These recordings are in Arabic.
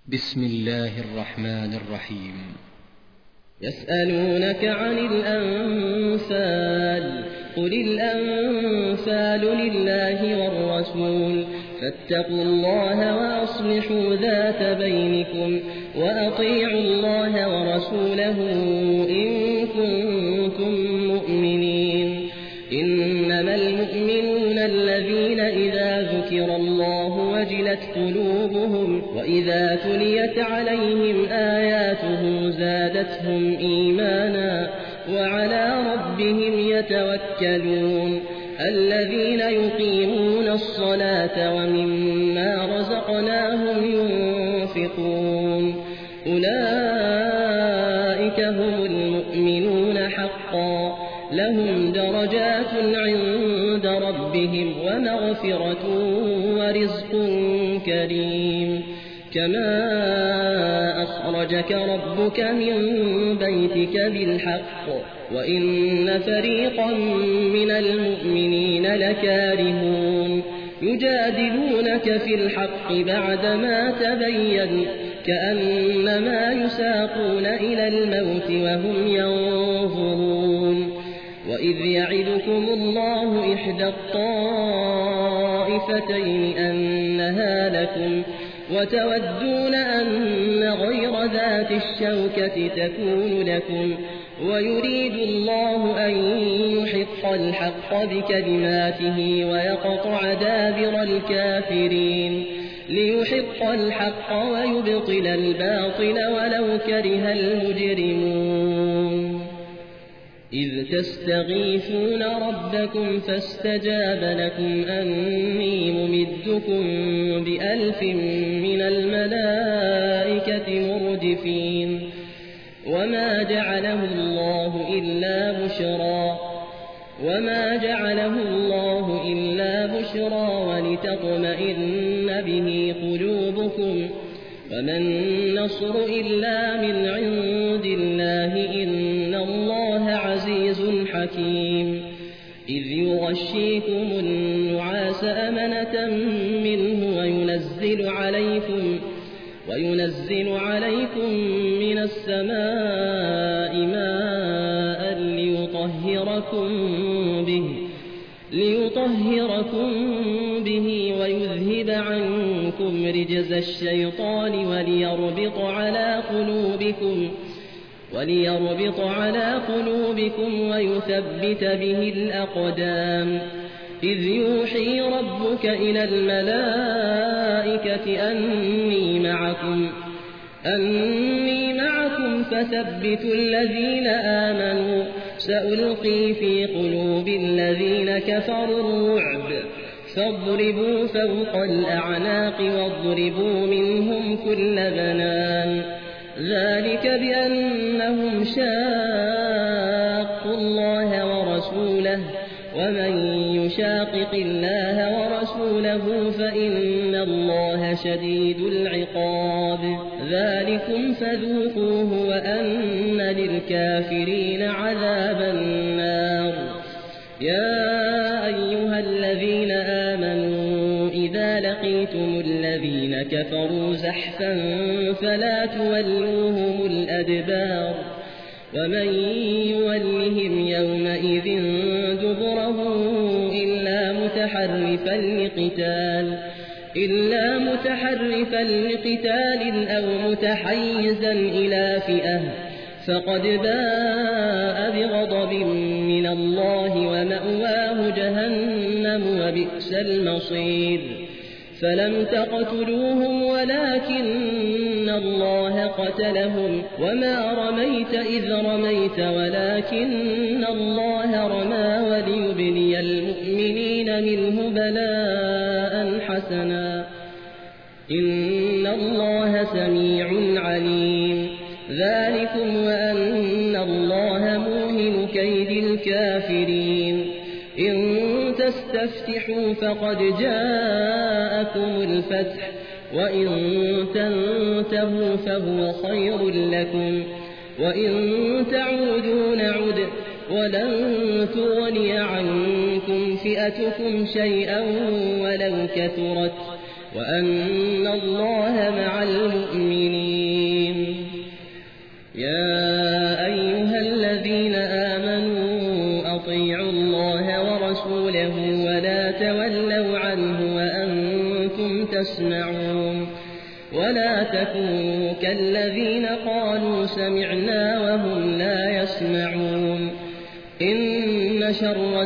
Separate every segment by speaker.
Speaker 1: بسم الله الرحمن الرحيم.
Speaker 2: يسألونك عن الأنفال قل الأنفال لله والرسول فاتقوا الله وأصلحوا ذات بينكم وأطيعوا الله ورسوله إن كنتم مؤمنين. إنما المؤمنون الذين إذا ذكر الله وجلت قلوبهم وإذا تليت عليهم آياته زادتهم إيمانا وعلى ربهم يتوكلون. الذين يقيمون الصلاة ومما رزقناهم ينفقون أولئك هم المؤمنون حقا لهم درجات عند ربهم ومغفرة ورزق كريم. كما أخرجك ربك من بيتك بالحق وإن فريقا من المؤمنين لكارهون يجادلونك في الحق بعدما تبين كأنما يساقون إلى الموت وهم ينظرون. وإذ يعدكم الله إحدى الطائفتين أنها لكم وتودون أن غير ذات الشوكة تكون لكم ويريد الله أن يحق الحق بكلماته ويقطع دابر الكافرين ليحق الحق ويبطل الباطل ولو كره المجرمون. إذ تستغيثون ربكم فاستجاب لكم أني ممدكم ب1000 من الملائكة مردفين. وما جعله الله إلا بشرى ولتطمئن به قلوبكم وما النصر إلا من عند الله إن الله عزيز حكيم. إذ يغشيكم النعاس أمنة منه وينزل عليكم من السماء ماء ليطهركم به ويذهب عنكم رجز الشيطان وليربط على قلوبكم ويثبت به الأقدام. إذ يوحي ربك إلى الملائكة أني معكم فثبتوا الذين آمنوا سألقي في قلوب الذين كفروا الرعب فاضربوا فوق الأعناق واضربوا منهم كل بنان. ذلك بأنهم شاقوا الله ورسوله ومن يشاقق الله ورسوله فإن الله شديد العقاب. ذلكم فذوقوه وأن للكافرين عذاب النار. يا أيها الذين آمنوا إذا لقيتم الذين كفروا زحفا فلا تولوهم الأدبار ومن يولهم يومئذ دبره إلا متحرفا لقتال أو متحيزا إلى فئة فقد باء بغضب من الله ومأواه جهنم وبئس المصير. فلم تقتلوهم ولكن الله قتلهم وما رميت إذ رميت ولكن الله رمى وليبلي المؤمنين منه بلاء حسنا إن الله سميع عليم. ذلكم وأن الله موهن كيد الكافرين. إن تستفتحوا فقد جاءكم الفتح وإن تنتهوا فهو خير لكم وإن تعودوا نعد ولن تغني عنكم فئتكم شيئا ولو كثرت وأن الله مع المؤمنين. ولا تكونوا كالذين قالوا سمعنا وهم لا يسمعون إن شر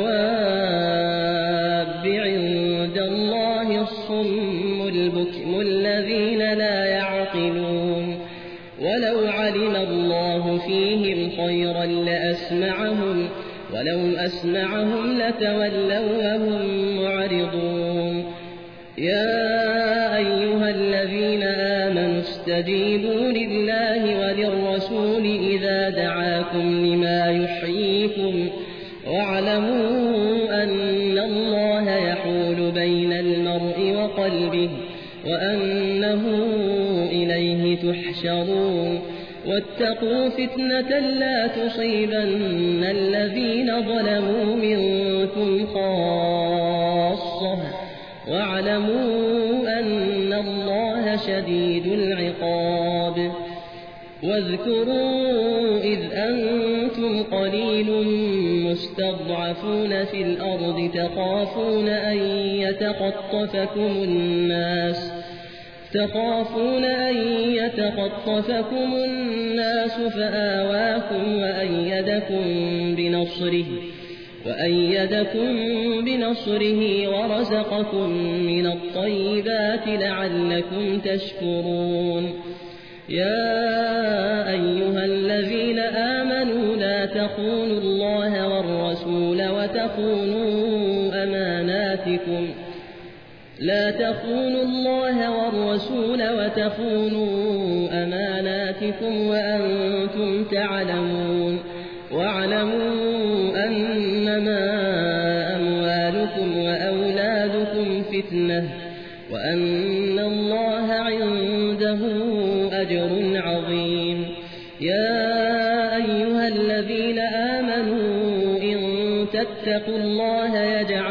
Speaker 2: الدواب عند الله الصم البكم الذين لا يعقلون ولو علم الله فيهم خيرا لأسمعهم ولو أسمعهم لتولوا وهم معرضون يا أيها الذين آمنوا استجيبوا لله وللرسول إذا دعاكم لما يحييكم واعلموا أن الله يحول بين المرء وقلبه وأنه إليه تحشرون واتقوا فتنة لا تصيبن الذين ظلموا منكم خاصة واعلموا أن الله شديد العقاب واذكروا إذ أنتم قليل مستضعفون في الأرض تخافون أن يتخطفكم الناس فآواكم وأيدكم بنصره ورزقكم من الطيبات لعلكم تشكرون يا أيها الذين آمنوا لا تخونوا الله والرسول وتخونوا أماناتكم وأنتم تعلمون واعلموا أنما أموالكم وأولادكم فتنة وأن الله عنده أجر عظيم يا أيها الذين آمنوا إن تتقوا الله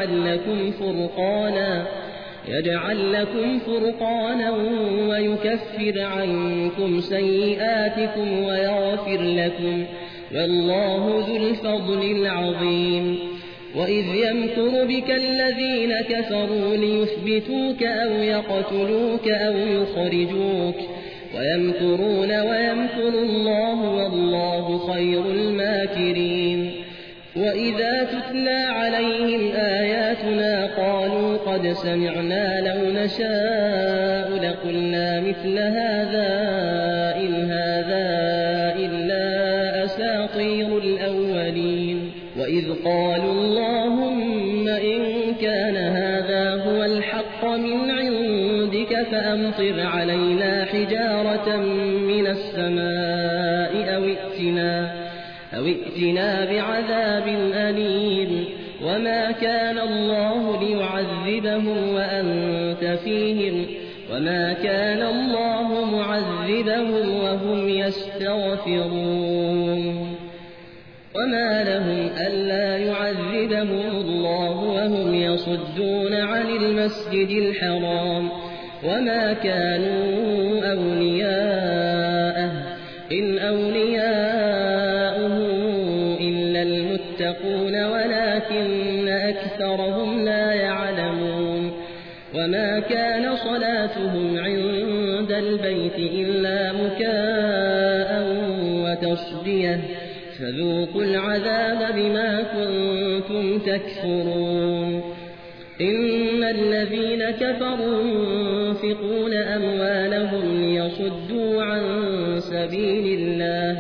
Speaker 2: يجعل لكم فرقانا ويكفر عنكم سيئاتكم ويغفر لكم والله ذو الفضل العظيم وإذ يمكر بك الذين كفروا ليثبتوك أو يقتلوك أو يخرجوك ويمكرون ويمكر الله والله خير الماكرين وإذا تتلى عليهم آياتنا قالوا قد سمعنا لو نشاء لقلنا مثل هذا إن هذا إلا أساطير الأولين وإذ قالوا اللهم إن كان هذا هو الحق من عندك فأمطر علينا حجارة من السماء أو ائتنا بعذاب أليم وما كان الله ليعذبهم وأنت فيهم وما كان الله معذبهم وهم يستغفرون وما لهم ألا يعذبهم الله وهم يصدون عن المسجد الحرام وما كانوا أولياءه إن أولياؤه إلا المتقون ولكن أكثرهم لا يعلمون وما كان صلاتهم عند البيت إلا مكاء وتصديه فذوقوا العذاب بما كنتم تكفرون إن الذين كفروا ينفقون أموالهم ليصدوا عن سبيل الله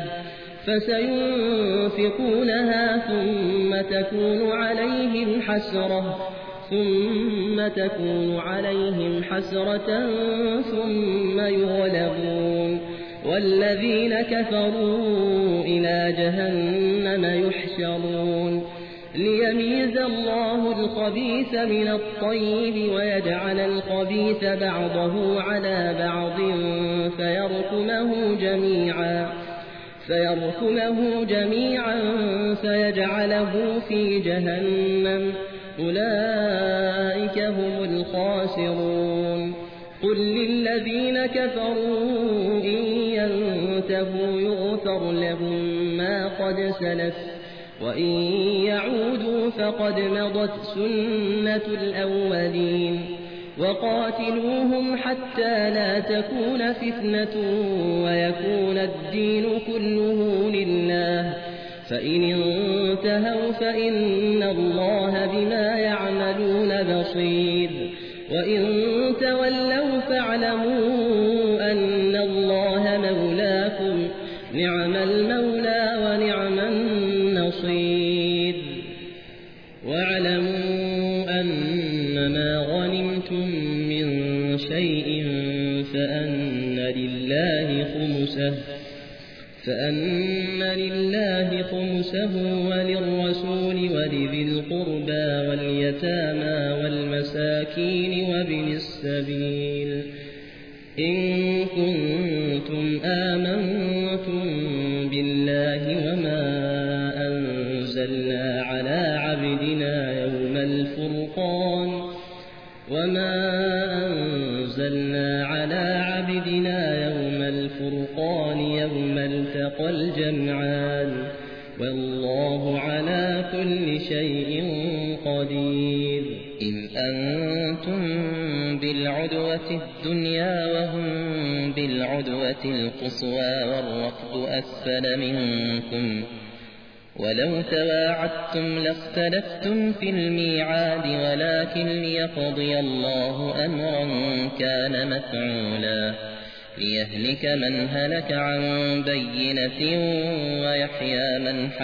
Speaker 2: فسينفقونها ثم تكون عليهم حسرة ثم يغلبون والذين كفروا إلى جهنم يحشرون ليميز الله الخبيث من الطيب ويجعل الخبيث بعضه على بعض فيركمه جميعا فيجعله في جهنم أولئك هم الخاسرون قل للذين كفروا إن ينتهوا يغفر لهم ما قد سلف وإن يعودوا فقد مضت سنة الأولين وقاتلوهم حتى لا تكون فتنة ويكون الدين كله لله، فإن انتهوا فإن الله بما يعملون بصير، وإن تولوا فاعلموا أن الله مولاكم، نعم المولى ونعم النصير. واعلموا أنما غنمتم من شيء فأن لله خمسه وللرسول ولذي القربى واليتامى والمساكين وابن السبيل، إن كنتم آمنتم بالله وما أنزلنا على عبدنا يوم الفرقان يوم التقى الجمعان، والله على كل شيء قدير.
Speaker 3: إن أنتم بالعدوة الدنيا وهم بالعدوة القصوى والركب أسفل منكم، ولو تواعدتم لاختلفتم في الميعاد، ولكن ليقضي الله أمرا كان مفعولا، ليهلك من هلك عن بينة ويحيى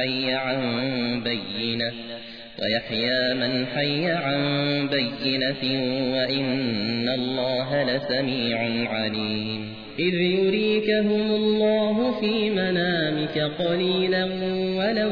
Speaker 3: من حي عن بينة وإن الله لسميع عليم.
Speaker 2: إذ يريكهم الله في منامك قليلا ولو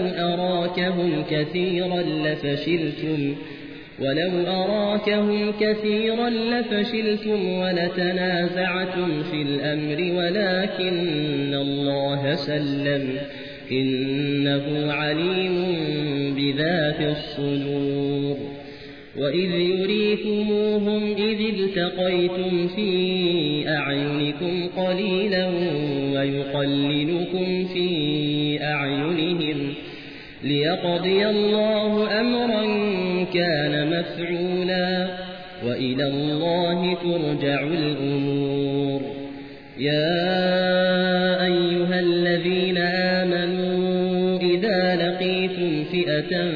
Speaker 2: أراكهم كثيرا لفشلتم ولتنازعتم في الأمر، ولكن الله سلم، إنه عليم بذات الصدور. وإذ يريكموهم إذ التقيتم في أعينكم قليلا ويقللكم في أعينهم، ليقضي الله أمرا كان مفعولا، وإلى الله ترجع الأمور. يا أيها الذين آمنوا إذا لقيتم فئة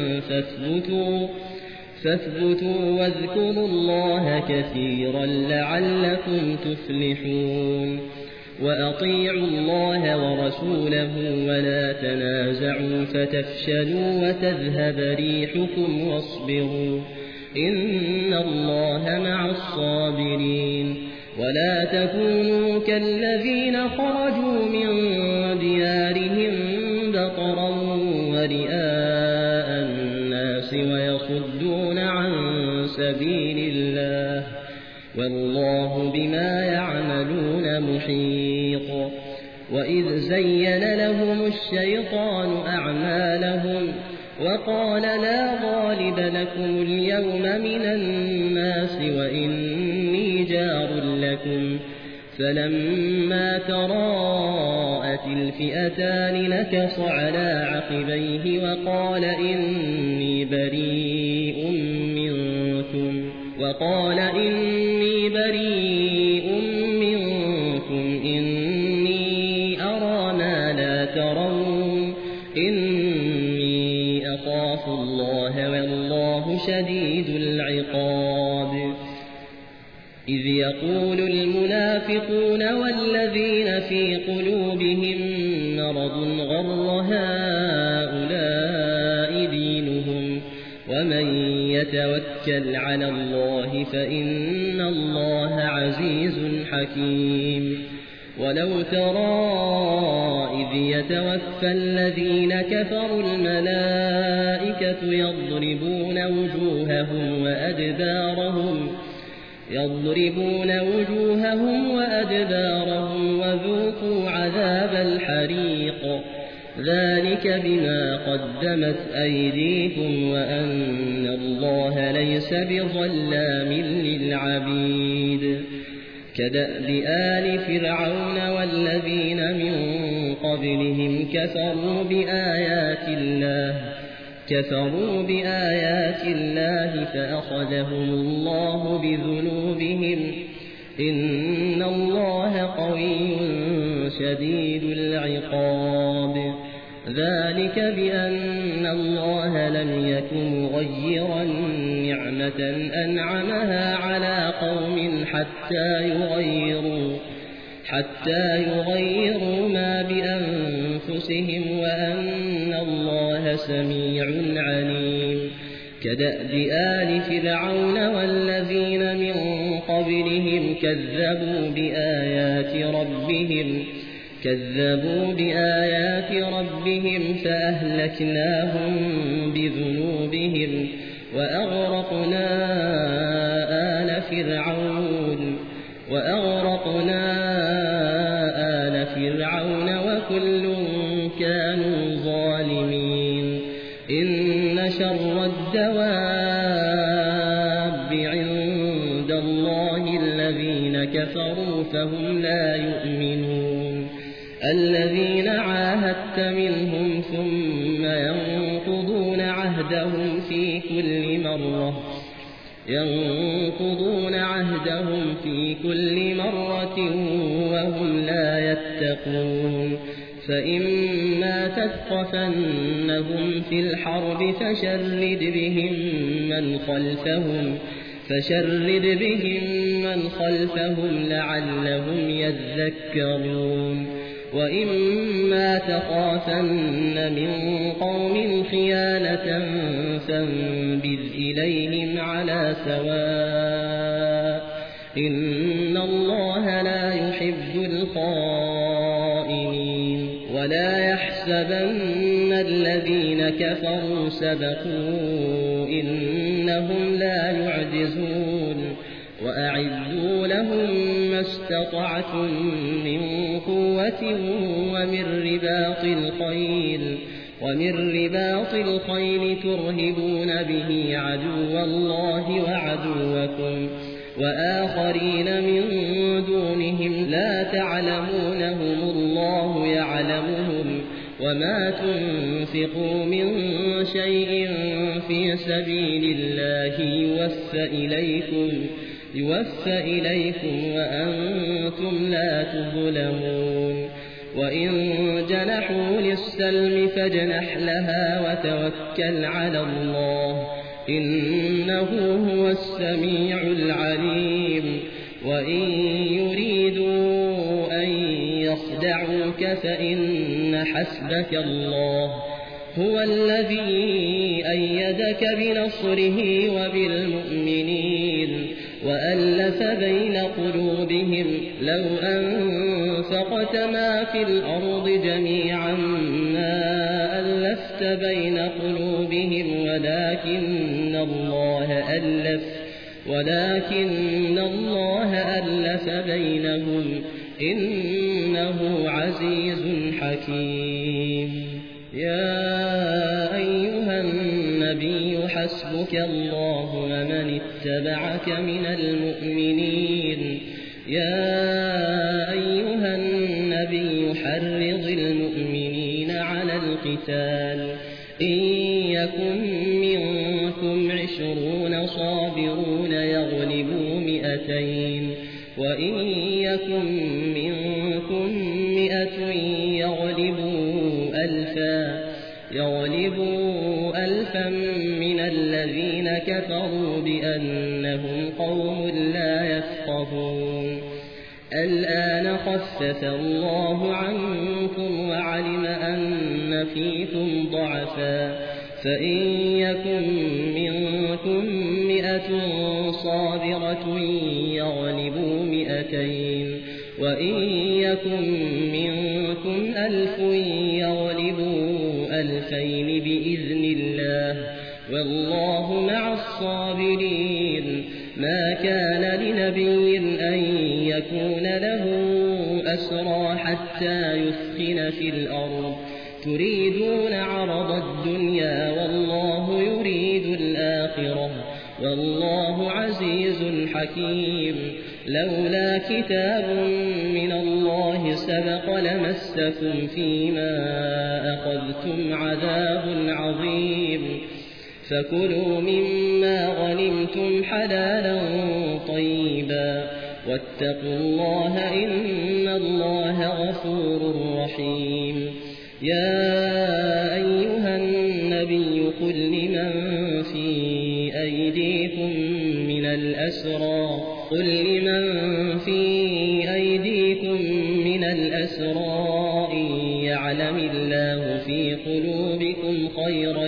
Speaker 2: فاثبتوا واذكروا الله كثيرا لعلكم تفلحون. وأطيعوا الله ورسوله ولا تنازعوا فتفشلوا وتذهب ريحكم واصبروا، إن الله مع الصابرين. ولا تكونوا كالذين خرجوا من ديارهم بطرا ورئاء الناس ويصدون عن سبيل الله، والله بما يعملون محيط. وإذ زين لهم الشيطان أعمالهم وقال لا غالب لكم اليوم من الناس وإني جار لكم، فلما تراءت الفئتان نكص على عقبيه وقال إني بريء منكم إني أرى ما لا ترون، إني أخاف الله والله شديد العقاب. إذ يقول المنافقون والذين في قلوبهم مرض غر هؤلاء دينهم، ومن يتوكل على الله فإن الله عزيز حكيم. ولو ترى إذ يتوفى الذين كفروا الملائكة يضربون وجوههم وأدبارهم وذوقوا عذاب الحريق، ذلك بما قدمت أيديكم وأن الله ليس بظلام للعبيد. كدأب آل فرعون والذين من قبلهم كفروا بآيات الله، كفروا بآيات الله فأخذهم الله بذنوبهم إن الله قوي شديد العقاب ذلك بأن الله لم يكن مغيرا نعمة أنعمها على قوم حتى يغيروا ما بأنفسهم وأن الله سميع عليم كدأب آل فرعون والذين من قبلهم كذبوا بآيات ربهم فأهلكناهم بذنوبهم وأغرقنا آل فرعون وكل كانوا ظالمين إن شر الدواب عند الله الذين كفروا فهم لا يؤمنون الذين عاهدت منهم ثم ينقضون عهدهم في كل مرة وهم لا يتقون فإما تثقفنهم في الحرب فشرد بهم من خلفهم لعلهم يذكرون وإما تخافن من قوم خيانة فانبذ إليهم على سواء إن الله لا يحب الخائنين ولا يحسبن الذين كفروا سبقوا إنهم لا يعجزون وأعدوا لهم ما استطعتم من قوة ومن رباط الخيل ترهبون به عدو الله وعدوكم وآخرين من دونهم لا تعلمونهم الله يعلمهم وما تنفقوا من شيء في سبيل الله يوفى إليكم وأنتم لا تظلمون وإن جنحوا للسلم فاجنح لها وتوكل على الله إنه هو السميع العليم وإن يريدوا أن يخدعوك فإن حسبك الله هو الذي أيدك بنصره وبالمؤمنين وألف بين قلوبهم لو أنفقت ما في الأرض جميعا ما ألفت بين قلوبهم ولكن الله ألف بينهم إنه عزيز حكيم يا أيها النبي حسبك الله ومن اتبعك من المؤمنين يا أيها النبي حرض المؤمنين على القتال إن يكن منكم 20 صابرون يغلبوا 200 وإن يكن منكم 100 يغلبوا 1000 من الذين كفروا بأنهم قوم لا يفقهون الآن خفف الله عنكم وعلم أن فيكم ضعفا فإن يكن منكم 100 صابرة يغلبوا 200 وإن يكن منكم 1000 يغلبوا 2000 بإذن الله والله مع الصابرين ما كان لنبي أن يكون له أسرى حتى يثخن في الأرض تريدون عرض الدنيا والله يريد الآخرة والله عزيز حكيم لولا كتاب من الله سبق لمسكم فيما أخذتم عذاب عظيم فكلوا مما غنمتم حلالا طيبا واتقوا الله إن الله غفور رحيم يا أيها النبي قل لمن في أيديكم من الأسرى إن يعلم الله في قلوبكم خيرا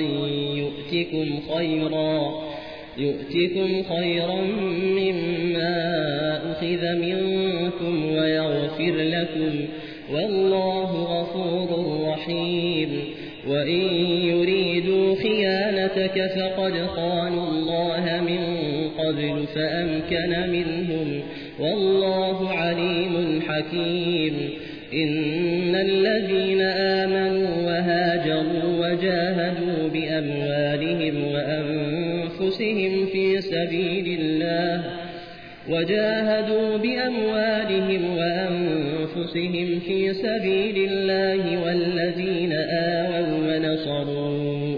Speaker 2: يؤتكم خيرا مما أخذ منكم ويغفر لكم والله غفور رحيم وإن يريدوا خيانتك فقد خانوا الله من قبل فأمكن منهم والله عليم حكيم إن الذين آمنوا وهاجروا وجاهدوا بأموالهم وأنفسهم في سبيل الله والذين آووا ونصروا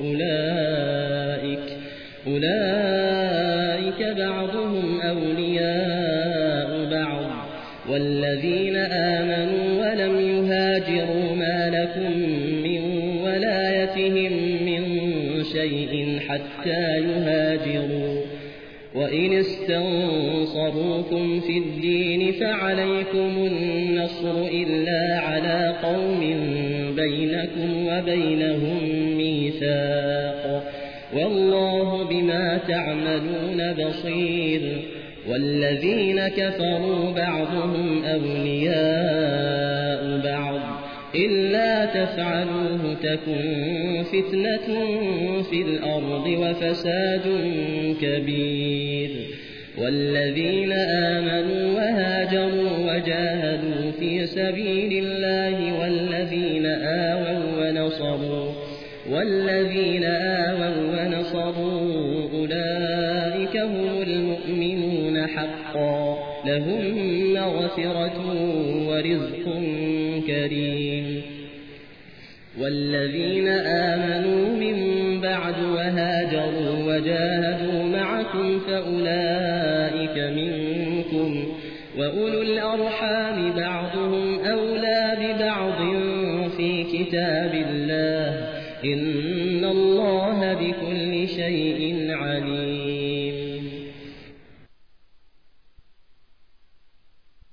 Speaker 2: أولئك بعضهم أولياء بعض والذين آمنوا ولم يهاجروا ما لكم من ولايتهم من شيء حتى يهاجروا وإن استنصروكم في الدين فعليكم النصر إلا على قوم بينكم وبينهم ميثاق والله بما تعملون بصير والذين كفروا بعضهم أولياء بعض إلا تفعلوه تكن فتنة في الأرض وفساد كبير والذين آمنوا وهاجروا وجاهدوا في سبيل الله والذين آووا ونصروا أولئك هم المؤمنون حقا لهم مغفرة ورزق كريم والذين آمنوا من بعد وهاجروا وجاهدوا معكم فأولئك منكم وأولو الأرحام بعضهم أولى ببعض في كتاب الله إن الله بكل شيء